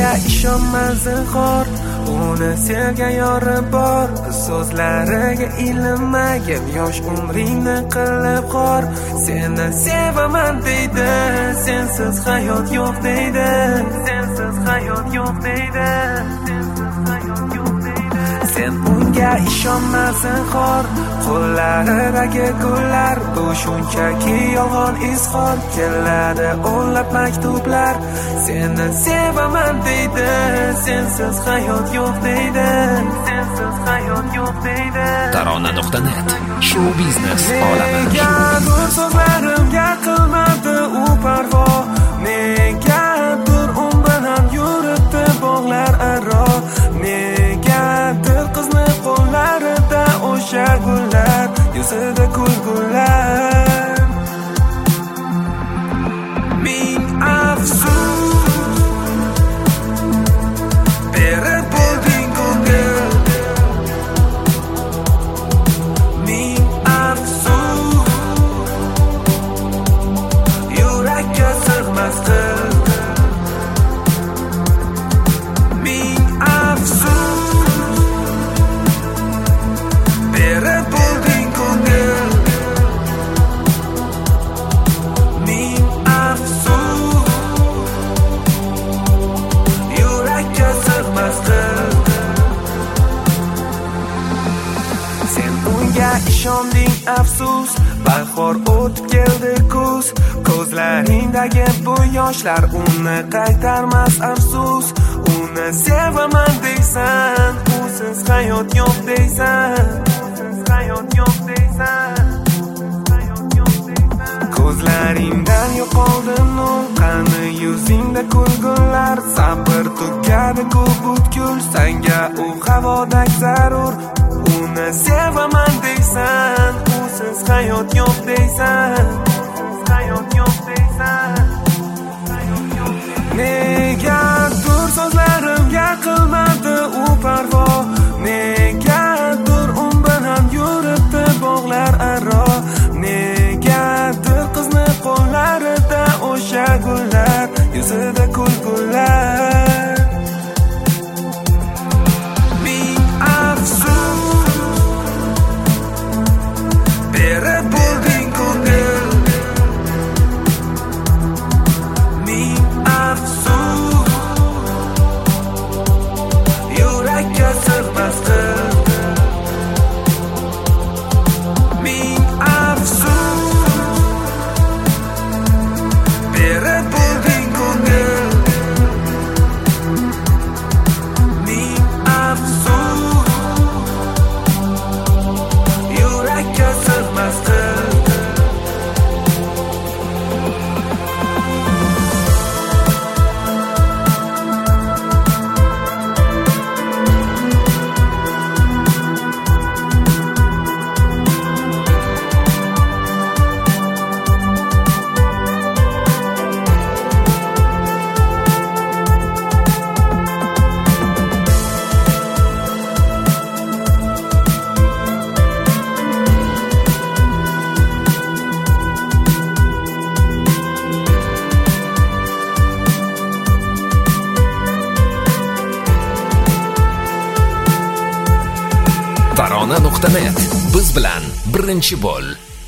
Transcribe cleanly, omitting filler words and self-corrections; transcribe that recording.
unga ishonma zinhor, uni sevgan yori bor. So'zlariga ilinmagin, yosh umringni qilib xor. Seni sevaman deydi, sensiz hayot yo'q deydi, sensiz hayot yo'q deydi, sensiz hayot yo'q deydi. Sen unga ishonma zinhor, qo'llaridagi gullar bu shunchaki yolg'on izhor. Keladi o'nlab maktublar, seni sevaman deydi, sensiz hayot yo'q deydi, sensiz hayot yo'q deydi. Tarona.net show biznes olami. Negadir so'zlarimga qilmadi u parvo, negadir un bilan yuribdi bog'lar aro, negadir qizni qo'llarida o'sha gullar, yuzida kulgular. Ming afsus berib bo'lding ko'ngil, ming afsus yurakka sig'mas qil. Ming afsus berib bo'lding ko'ngil, ming afsus yurakka sig'mas qil. Sen unga ishonding afsus, bahor o'tib keldi kuz. Ko'zlaringdagi bu yoshlar uni qaytarmas afsus. Uni sevaman deysan, usiz hayot yo'q deysan, usiz hayot yo'q deysan, hayot yo'q deysan. Ko'zlaringdan yo'qoldi nur, qani yuzingda kulgular. Sabr tugadi ko'p butkul, senga u havodek zarur. Uni sevaman deysan, usiz hayot yo'q deysan, usiz hayot yo'q deysan. Negadir so'zlarimga qilmadi u parvo, negadir un bilan yuribdi bog'lar aro, negadir qizni qo'llarida o'sha gullar, yuzida kulgular. Ming afsus berib bo'lding ko'ngil, ming afsus yurakka sig'mas qil. Ming afsus berib bo'lding ko'ngil, ming afsus yurakka sig'mas qil. Tarona.net biz bilan birinchi bo'l.